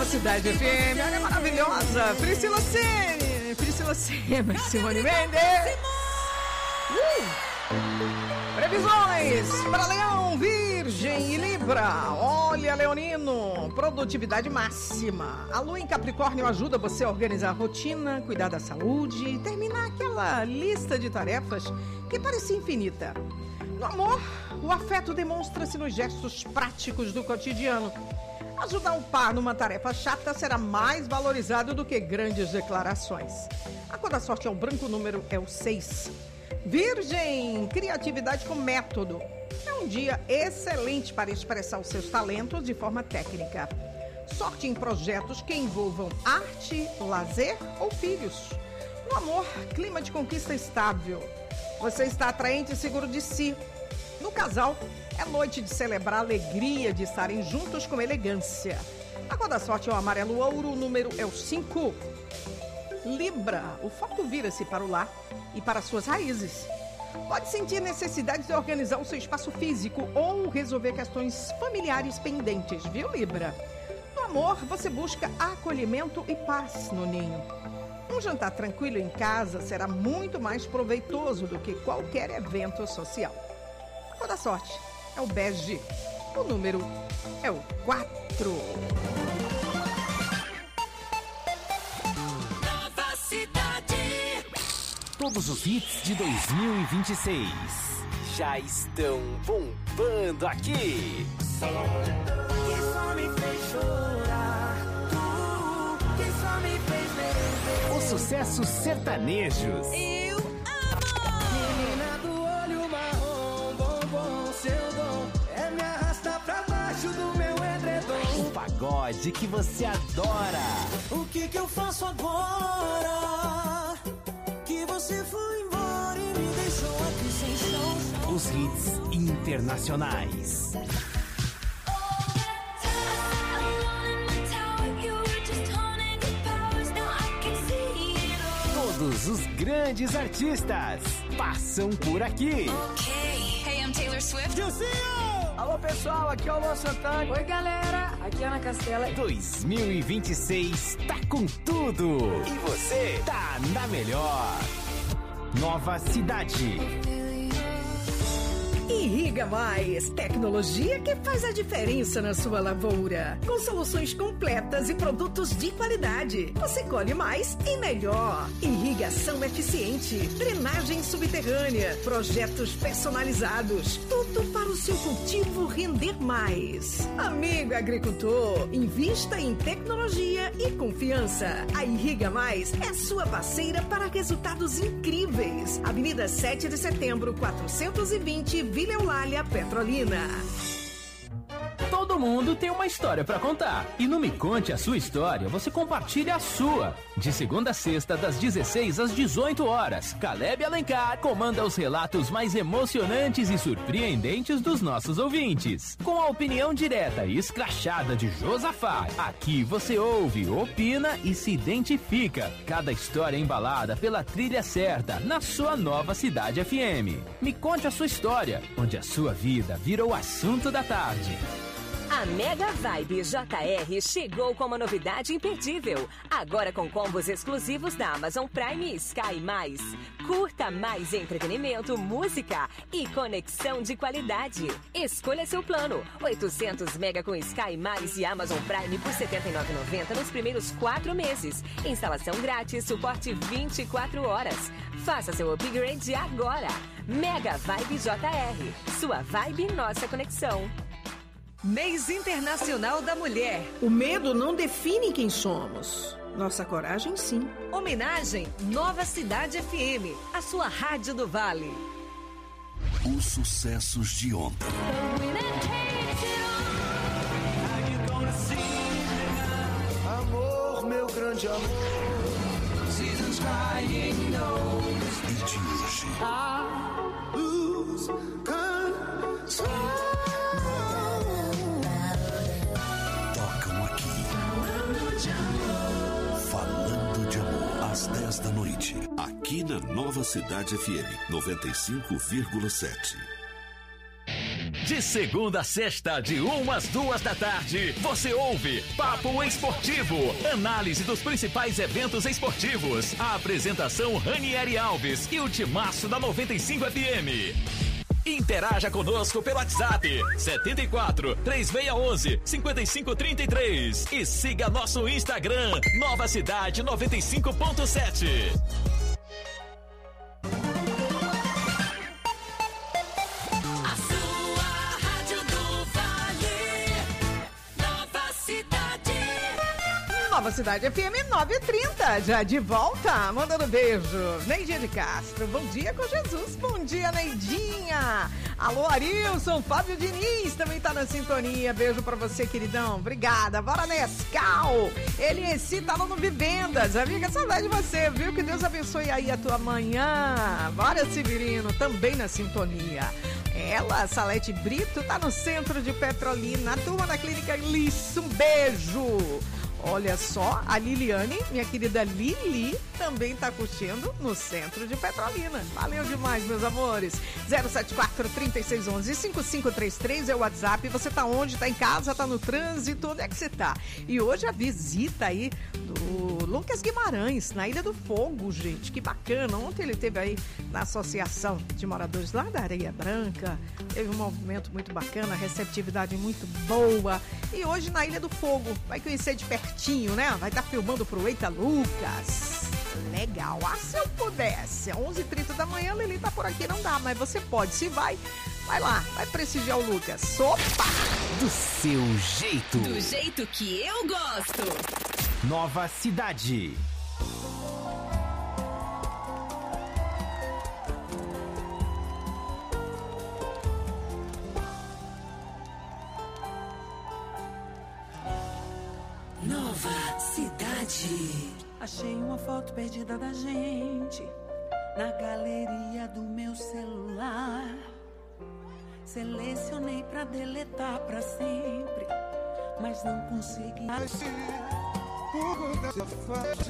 Nova Cidade FM. Olha, maravilhosa. Priscila Senna, Simone Mendes. Previsões para Leão, Virgem e Libra. Olha, Leonino, produtividade máxima. A Lua em Capricórnio ajuda você a organizar a rotina, cuidar da saúde e terminar aquela lista de tarefas que parecia infinita. No amor, o afeto demonstra-se nos gestos práticos do cotidiano. Ajudar o par numa tarefa chata será mais valorizado do que grandes declarações. A cor da sorte é o branco, o número é o 6. Virgem, criatividade com método. É um dia excelente para expressar os seus talentos de forma técnica. Sorte em projetos que envolvam arte, lazer ou filhos. No amor, clima de conquista estável. Você está atraente e seguro de si. No casal, é noite de celebrar a alegria de estarem juntos com elegância. A cor da sorte é o amarelo ouro, o número é o 5. Libra, o foco vira-se para o lar e para suas raízes. Pode sentir necessidade de organizar o seu espaço físico ou resolver questões familiares pendentes, viu, Libra? No amor, você busca acolhimento e paz no ninho. Um jantar tranquilo em casa será muito mais proveitoso do que qualquer evento social. A cor da sorte é o bege. O número é o 4. Nova Cidade. Todos os hits de 2026 já estão bombando aqui. Que só me fez chorar, que só me fez beber. Os sucessos sertanejos. Eu amo. Menina do olho marrom, bombom, seu dom é me arrastar pra baixo do meu edredom. O pagode que você adora. O que eu faço agora? Que você foi embora e me deixou aqui sem chão. Os hits internacionais. Todos os grandes artistas passam por aqui. Hey, I'm Taylor Swift. Alô pessoal, aqui é o Luan Santana. Oi galera, aqui é Ana Castela. 2026 tá com tudo. E você tá na melhor. Nova Cidade. Irriga Mais, tecnologia que faz a diferença na sua lavoura. Com soluções completas e produtos de qualidade. Você colhe mais e melhor. Irrigação eficiente, drenagem subterrânea, projetos personalizados. Tudo para o seu cultivo render mais. Amigo agricultor, invista em tecnologia e confiança. A Irriga Mais é sua parceira para resultados incríveis. Avenida 7 de Setembro, 420, Vila Eulália, Petrolina. Todo mundo tem uma história pra contar. E no Me Conte a Sua História, você compartilha a sua. De segunda a sexta, das 16 às 18 horas, Caleb Alencar comanda os relatos mais emocionantes e surpreendentes dos nossos ouvintes. Com a opinião direta e escrachada de Josafá, aqui você ouve, opina e se identifica. Cada história embalada pela trilha certa, na sua Nova Cidade FM. Me Conte a Sua História, onde a sua vida vira o assunto da tarde. A Mega Vibe JR chegou com uma novidade imperdível. Agora com combos exclusivos da Amazon Prime e Sky+. Curta mais entretenimento, música e conexão de qualidade. Escolha seu plano. 800 mega com Sky+, e Amazon Prime por R$ 79,90 nos primeiros 4 meses. Instalação grátis, suporte 24 horas. Faça seu upgrade agora. Mega Vibe JR. Sua vibe, nossa conexão. Mês Internacional da Mulher. O medo não define quem somos. Nossa coragem, sim. Homenagem Nova Cidade FM, a sua rádio do Vale. Os sucessos de ontem. Amor, meu grande amor. Seasons crying knows. E de hoje. I lose control. Falando de amor, às 10 da noite, aqui na Nova Cidade FM 95,7. De segunda a sexta, de 1 às 2 da tarde, você ouve Papo Esportivo, análise dos principais eventos esportivos. A apresentação Ranieri Alves e o timaço da 95 FM. Interaja conosco pelo WhatsApp 74 3611 5533 e siga nosso Instagram Nova Cidade 95.7. Nova Cidade FM 9h30, já de volta, mandando beijo. Neidinha de Castro, bom dia com Jesus, bom dia Neidinha. Alô Arilson, Fábio Diniz também tá na sintonia, beijo pra você queridão, obrigada. Bora Nescau, Elieci tá no Vivendas, amiga, saudade de você, viu? Que Deus abençoe aí a tua manhã. Bora Severino, também na sintonia. Ela, Salete Brito, tá no centro de Petrolina, a turma da Clínica Lice, um beijo. Olha só, a Liliane, minha querida Lili, também tá curtindo no centro de Petrolina. Valeu demais, meus amores. 074-3611-5533 é o WhatsApp. Você tá onde? Tá em casa? Tá no trânsito? Onde é que você tá? E hoje a visita aí do Lucas Guimarães, na Ilha do Fogo, gente. Que bacana. Ontem ele esteve aí na Associação de Moradores lá da Areia Branca. Teve um movimento muito bacana, receptividade muito boa. E hoje na Ilha do Fogo, vai conhecer de pertinho, né? Vai estar filmando pro Eita Lucas. Legal. Ah, se eu pudesse. 11h30 da manhã, a Lili tá por aqui, não dá, mas você pode. Se vai lá, vai prestigiar o Lucas. Opa! Do seu jeito. Do jeito que eu gosto. Nova Cidade. Nova Cidade. Achei uma foto perdida da gente na galeria do meu celular. Selecionei pra deletar pra sempre, mas não consegui.